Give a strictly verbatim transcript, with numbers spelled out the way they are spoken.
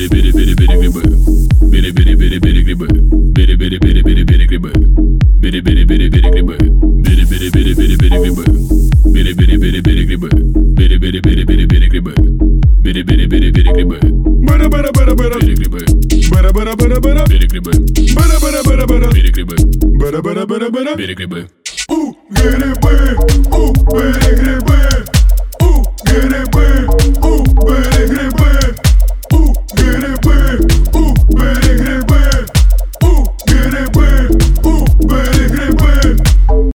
Бери-бери-бери-бери-грибы. Бери-бери-бери-бери-грибы. Бери-бери-бери-бери-бери-грибы. Бери-бери-бери-бери-грибы. Бери-бери-бери-бери-бери-грибы. Бери-бери-бери-бери-грибы. Бери-бери-бери-бери-бери-грибы. Бери-бери-бери-бери-грибы. Бара-бара-бара-бара. Бери-грибы. Бара-бара-бара-бара. Бери-грибы. Бара-бара-бара-бара. Бери-грибы. Бара-бара-бара-бара. Бери-грибы. У, грибы, у, бери-грибы. У, грибы.